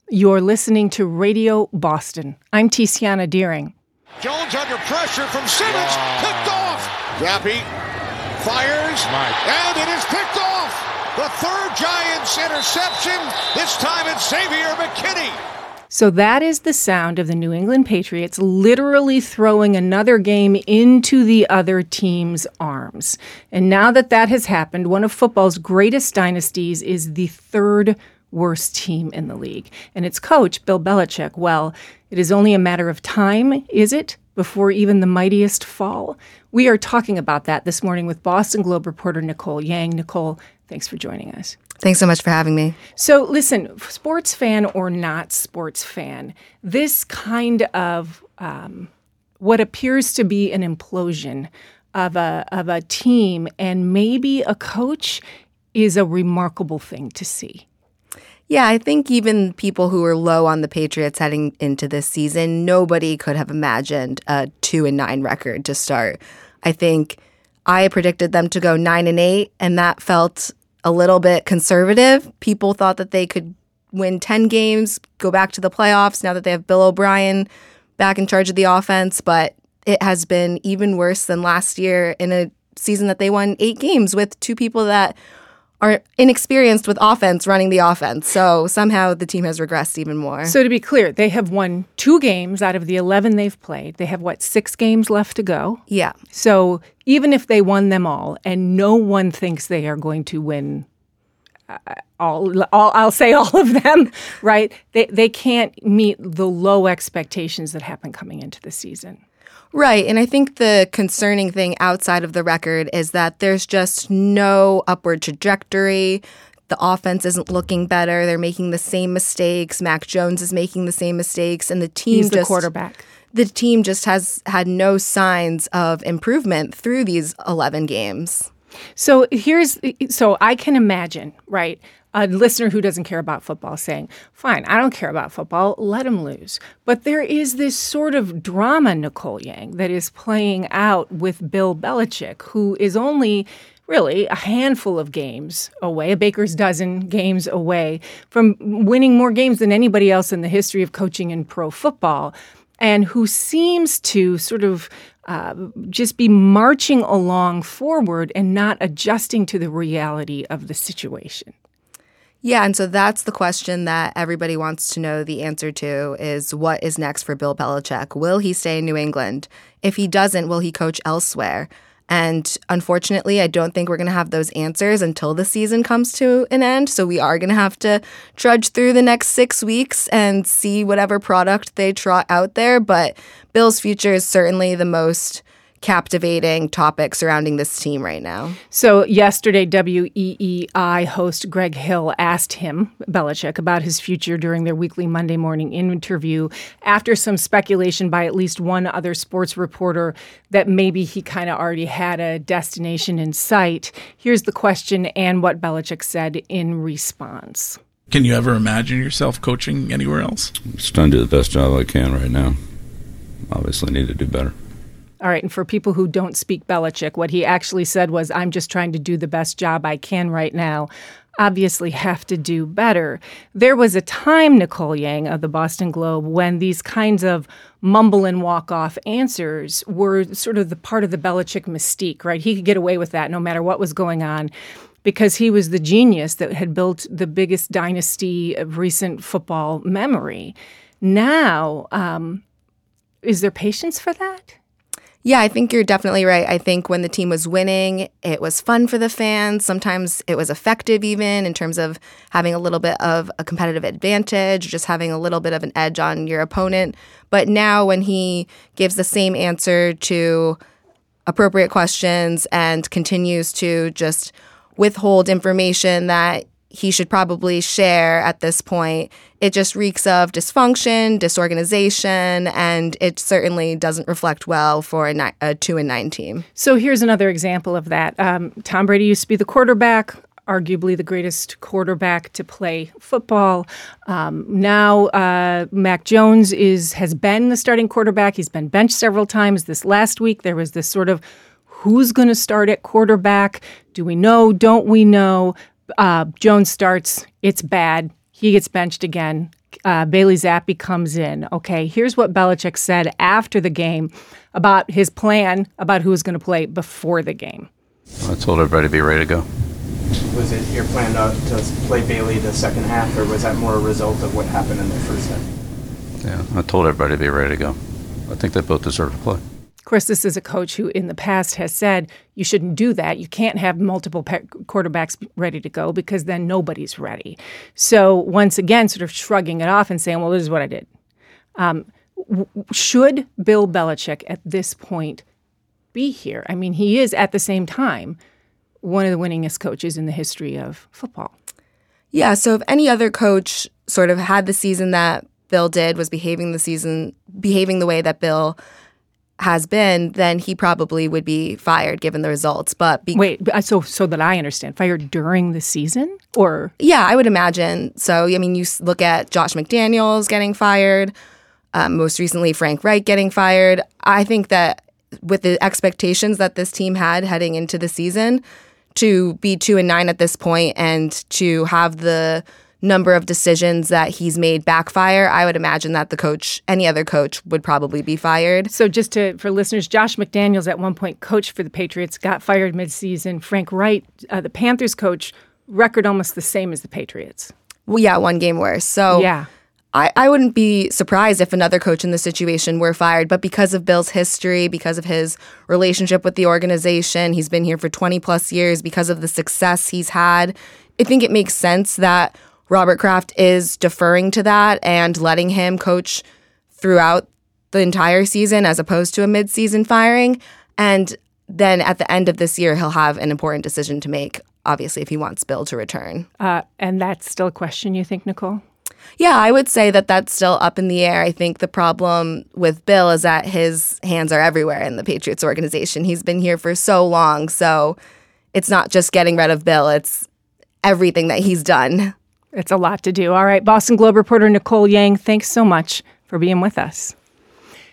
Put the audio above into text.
You're listening to Radio Boston. I'm Tiziana Deering. Jones under pressure from Simmons, picked off. Yappy fires, and it is picked off. The third Giants interception. This time it's Xavier McKinney. So that is the sound of the New England Patriots literally throwing another game into the other team's arms. And now that has happened, one of football's greatest dynasties is the third worst team in the league. And its coach, Bill Belichick, well, it is only a matter of time, is it, before even the mightiest fall? We are talking about that this morning with Boston Globe reporter Nicole Yang. Nicole, thanks for joining us. Thanks so much for having me. So listen, sports fan or not sports fan, this kind of what appears to be an implosion of a team and maybe a coach is a remarkable thing to see. Yeah, I think even people who were low on the Patriots heading into this season, nobody could have imagined a 2-9 record to start. I think I predicted them to go 9-8, and that felt a little bit conservative. People thought that they could win 10 games, go back to the playoffs now that they have Bill O'Brien back in charge of the offense, but it has been even worse than last year in a season that they won 8 games with 2 people that are inexperienced with offense running the offense. So somehow the team has regressed even more. So to be clear, they have won 2 games out of the 11 they've played. They have, 6 games left to go? Yeah. So even if they won them all, and no one thinks they are going to win I'll say all of them, right? They can't meet the low expectations that happen coming into the season. Right. And I think the concerning thing outside of the record is that there's just no upward trajectory. The offense isn't looking better. They're making the same mistakes. Mac Jones is making the same mistakes. And the team He's the quarterback. The team just has had no signs of improvement through these 11 games. So I can imagine, right, a listener who doesn't care about football saying, fine, I don't care about football, let them lose. But there is this sort of drama, Nicole Yang, that is playing out with Bill Belichick, who is only really a handful of games away, a baker's dozen games away from winning more games than anybody else in the history of coaching in pro football, and who seems to sort of just be marching along forward and not adjusting to the reality of the situation. Yeah, and so that's the question that everybody wants to know the answer to is what is next for Bill Belichick? Will he stay in New England? If he doesn't, will he coach elsewhere? And unfortunately, I don't think we're going to have those answers until the season comes to an end. So we are going to have to trudge through the next 6 weeks and see whatever product they trot out there. But Bill's future is certainly the most captivating topic surrounding this team right now. So yesterday, WEEI host Greg Hill asked him, Belichick, about his future during their weekly Monday morning interview after some speculation by at least one other sports reporter that maybe he kind of already had a destination in sight. Here's the question and what Belichick said in response. Can you ever imagine yourself coaching anywhere else? I'm just trying to do the best job I can right now. Obviously need to do better. All right, and for people who don't speak Belichick, what he actually said was, I'm just trying to do the best job I can right now. Obviously have to do better. There was a time, Nicole Yang of the Boston Globe, when these kinds of mumble and walk-off answers were sort of the part of the Belichick mystique, right? He could get away with that no matter what was going on because he was the genius that had built the biggest dynasty of recent football memory. Now, is there patience for that? Yeah, I think you're definitely right. I think when the team was winning, it was fun for the fans. Sometimes it was effective even in terms of having a little bit of a competitive advantage, just having a little bit of an edge on your opponent. But now when he gives the same answer to appropriate questions and continues to just withhold information that he should probably share at this point, it just reeks of dysfunction, disorganization, and it certainly doesn't reflect well for a 2-9 team. So here's another example of that. Tom Brady used to be the quarterback, arguably the greatest quarterback to play football. Now Mac Jones has been the starting quarterback. He's been benched several times. This last week, there was this sort of who's going to start at quarterback? Do we know? Don't we know? Jones starts. It's bad. He gets benched again. Bailey Zappi comes in. Okay, here's what Belichick said after the game about his plan about who was going to play before the game. I told everybody to be ready to go. Was it your plan to play Bailey the second half, or was that more a result of what happened in the first half? Yeah, I told everybody to be ready to go. I think they both deserve to play. Of course, this is a coach who in the past has said you shouldn't do that. You can't have multiple quarterbacks ready to go because then nobody's ready. So once again, sort of shrugging it off and saying, well, this is what I did. Should Bill Belichick at this point be here? I mean, he is at the same time one of the winningest coaches in the history of football. Yeah, so if any other coach sort of had the season that Bill did, was behaving the way that Bill has been, then he probably would be fired given the results. But so that I understand, fired during the season, or yeah, I would imagine. So I mean, you look at Josh McDaniels getting fired, most recently Frank Reich getting fired. I think that with the expectations that this team had heading into the season, to be 2-9 at this point and to have the number of decisions that he's made backfire, I would imagine that any other coach would probably be fired. So just for listeners, Josh McDaniels at one point coached for the Patriots, got fired midseason. Frank Reich, the Panthers coach, record almost the same as the Patriots. Well, yeah, one game worse. So yeah. I wouldn't be surprised if another coach in this situation were fired, but because of Bill's history, because of his relationship with the organization, he's been here for 20 plus years, because of the success he's had, I think it makes sense that Robert Kraft is deferring to that and letting him coach throughout the entire season as opposed to a mid-season firing. And then at the end of this year, he'll have an important decision to make, obviously, if he wants Bill to return. And that's still a question, you think, Nicole? Yeah, I would say that that's still up in the air. I think the problem with Bill is that his hands are everywhere in the Patriots organization. He's been here for so long, so it's not just getting rid of Bill, it's everything that he's done. It's a lot to do. All right, Boston Globe reporter Nicole Yang, thanks so much for being with us.